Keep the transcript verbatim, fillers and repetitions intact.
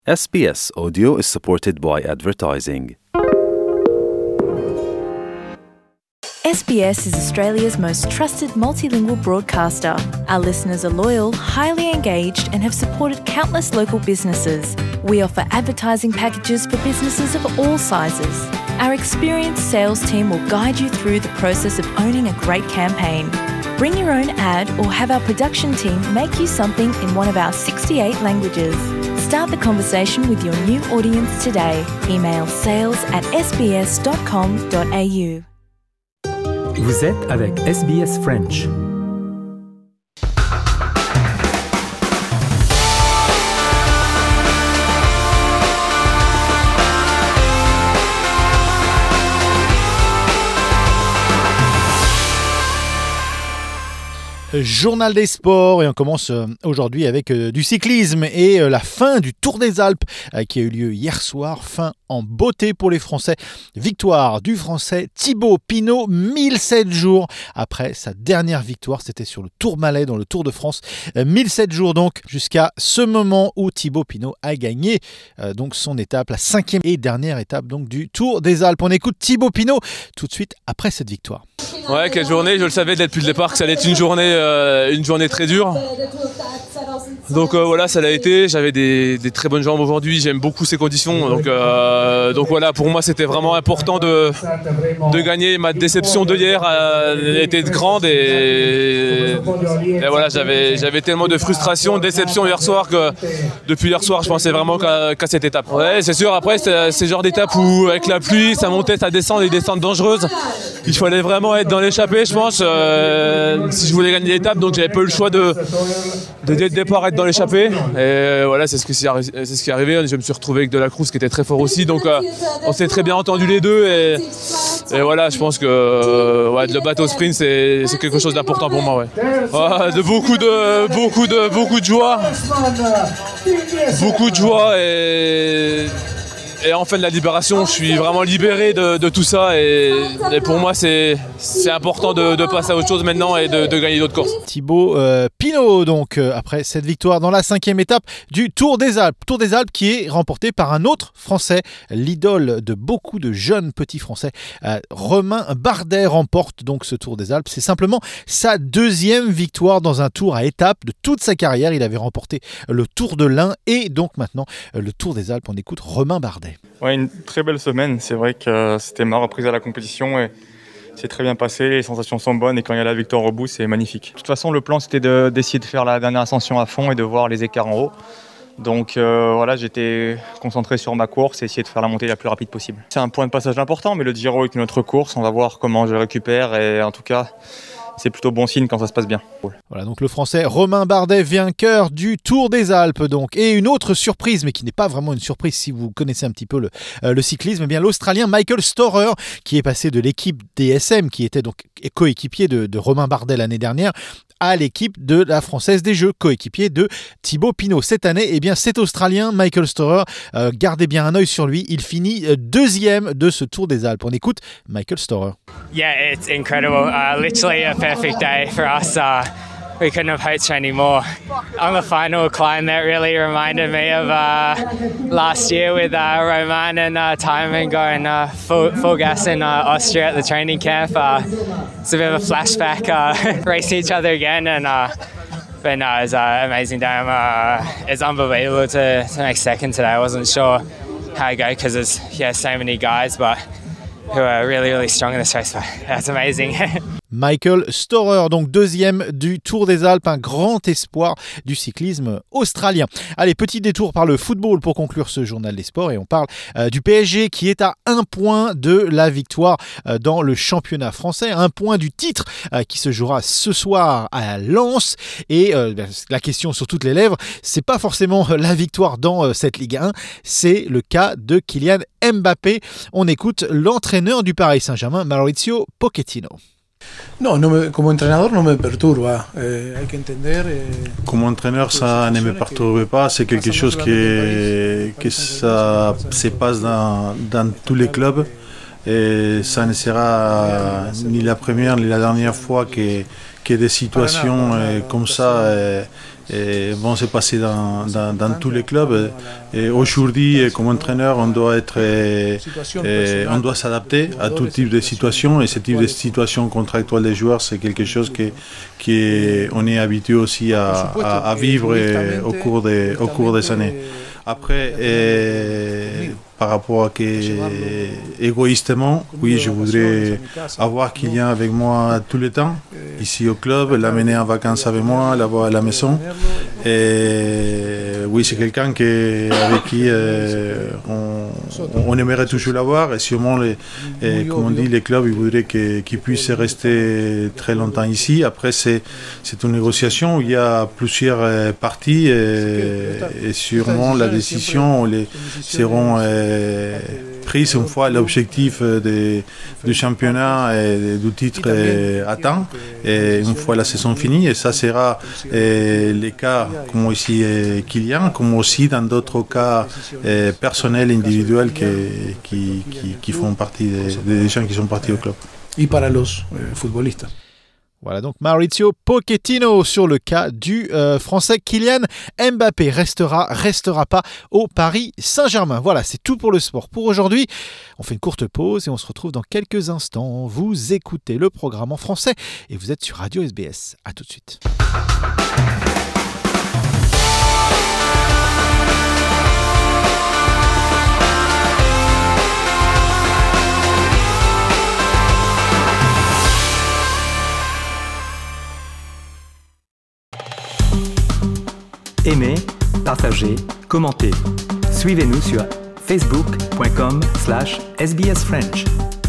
S B S Audio is supported by advertising. S B S is Australia's most trusted multilingual broadcaster. Our listeners are loyal, highly engaged, and have supported countless local businesses. We offer advertising packages for businesses of all sizes. Our experienced sales team will guide you through the process of owning a great campaign. Bring your own ad or have our production team make you something in one of our sixty-eight languages. Start the conversation with your new audience today. Email sales at s b s dot com dot a u. Vous êtes avec S B S French. Journal des sports et on commence aujourd'hui avec du cyclisme et la fin du Tour des Alpes qui a eu lieu hier soir, fin en beauté pour les Français. Victoire du Français Thibaut Pinot, mille sept jours après sa dernière victoire, c'était sur le Tourmalet dans le Tour de France. mille sept jours donc jusqu'à ce moment où Thibaut Pinot a gagné euh, donc son étape, la cinquième et dernière étape donc du Tour des Alpes. On écoute Thibaut Pinot tout de suite après cette victoire. Ouais, quelle journée, je le savais dès depuis le départ que ça allait être une journée, euh, une journée très dure. Donc euh, voilà, ça l'a été, j'avais des, des très bonnes jambes aujourd'hui, j'aime beaucoup ces conditions. Donc, euh, donc voilà, pour moi c'était vraiment important de, de gagner. Ma déception de hier a été grande et, et voilà, j'avais, j'avais tellement de frustration, de déception hier soir que depuis hier soir je pensais vraiment qu'à, qu'à cette étape. Ouais, c'est sûr, après c'est ce genre d'étape où avec la pluie, ça montait, ça descend, des descentes dangereuses. Il fallait vraiment être dans l'échappée, je pense, euh, si je voulais gagner l'étape, donc j'avais pas eu le choix de, de dès le départ être dans l'échappée. Et voilà, c'est ce, qui, c'est ce qui est arrivé. Je me suis retrouvé avec Delacruz qui était très fort aussi, donc euh, on s'est très bien entendu les deux. Et, et voilà, je pense que euh, ouais, le battre au sprint, c'est, c'est quelque chose d'important pour moi. Ouais. Ouais, de beaucoup de, beaucoup de, beaucoup de joie, beaucoup de joie et. Et en fin de la libération, je suis vraiment libéré de, de tout ça et, et pour moi c'est, c'est important de, de passer à autre chose maintenant et de, de gagner d'autres courses. Thibaut euh, Pinot donc euh, après cette victoire dans la cinquième étape du Tour des Alpes. Tour des Alpes qui est remporté par un autre Français, l'idole de beaucoup de jeunes petits Français. Euh, Romain Bardet remporte donc ce Tour des Alpes. C'est simplement sa deuxième victoire dans un tour à étapes de toute sa carrière. Il avait remporté le Tour de l'Ain et donc maintenant le Tour des Alpes. On écoute Romain Bardet. Ouais, une très belle semaine. C'est vrai que c'était ma reprise à la compétition et c'est très bien passé. Les sensations sont bonnes et quand il y a la victoire au bout, c'est magnifique. De toute façon, le plan c'était de, d'essayer de faire la dernière ascension à fond et de voir les écarts en haut. Donc euh, voilà, j'étais concentré sur ma course et essayer de faire la montée la plus rapide possible. C'est un point de passage important, mais le Giro est une autre course. On va voir comment je le récupère et en tout cas, c'est plutôt bon signe quand ça se passe bien. Voilà donc le Français Romain Bardet, vainqueur du Tour des Alpes donc. Et une autre surprise, mais qui n'est pas vraiment une surprise si vous connaissez un petit peu le, euh, le cyclisme, eh bien l'Australien Michael Storer qui est passé de l'équipe D S M, qui était donc coéquipier de, de Romain Bardet l'année dernière, à l'équipe de la Française des Jeux, coéquipier de Thibaut Pinot. Cette année, eh bien cet Australien Michael Storer, euh, gardez bien un œil sur lui, il finit deuxième de ce Tour des Alpes. On écoute Michael Storer. Yeah, it's incredible. Uh, literally a perfect day for us. Uh, we couldn't have hoped for any more. On the final climb, that really reminded me of uh, last year with uh, Roman and uh, Timon going uh, full, full gas in uh, Austria at the training camp. Uh, it's a bit of a flashback, uh, racing each other again, and uh, but no, it was an amazing day. Uh, it's unbelievable to, to make second today. I wasn't sure how I go because there's yeah so many guys, but who are really really strong in this race. But that's amazing. Michael Storer, donc deuxième du Tour des Alpes, un grand espoir du cyclisme australien. Allez, petit détour par le football pour conclure ce journal des sports et on parle euh, du P S G qui est à un point de la victoire euh, dans le championnat français, un point du titre euh, qui se jouera ce soir à Lens et euh, la question sur toutes les lèvres, c'est pas forcément la victoire dans euh, cette Ligue un, c'est le cas de Kylian Mbappé. On écoute l'entraîneur du Paris Saint-Germain, Mauricio Pochettino. No, no me, como entrenador no me perturba, eh, hay que entender... Eh, Como entraîneur, ça ne me perturbe pas, c'est quelque chose que, que ça se passe dans, dans tous les clubs et ça ne sera ni la première ni la dernière fois que, que des situations eh, comme ça eh, et vont se passer dans, dans, dans tous les clubs. Et aujourd'hui, comme entraîneur, on doit être, et, et on doit s'adapter à tout type de situation. Et ce type de situation contractuelle des joueurs, c'est quelque chose que, que on est habitué aussi à, à, à vivre au cours des, au cours des années. Après, et, par rapport à que, égoïstement, oui, je voudrais avoir Kylian avec moi tout le temps, ici au club, l'amener en vacances avec moi, l'avoir à la maison. Et oui, c'est quelqu'un qui, avec qui euh, on, on aimerait toujours l'avoir. Et sûrement, les, et, comme on dit, les clubs, ils voudraient qu'il, qu'il puisse rester très longtemps ici. Après, c'est, c'est une négociation où il y a plusieurs parties et, et sûrement la décision les seront euh, prises une fois l'objectif de, du championnat et du titre est atteint et une fois la saison finie. Et ça sera euh, les cas comme ici euh, Kylian, comme aussi dans d'autres cas euh, personnels, individuels qui, qui, qui, qui font partie des, des gens qui sont partis au club. Et para los eh, futbolistas. Voilà donc Maurizio Pochettino sur le cas du euh, français Kylian Mbappé. Restera, restera pas au Paris Saint-Germain. Voilà, c'est tout pour le sport pour aujourd'hui. On fait une courte pause et on se retrouve dans quelques instants. Vous écoutez le programme en français et vous êtes sur Radio S B S. À tout de suite. Aimez, partagez, commentez. Suivez-nous sur facebook point com slash S B S French.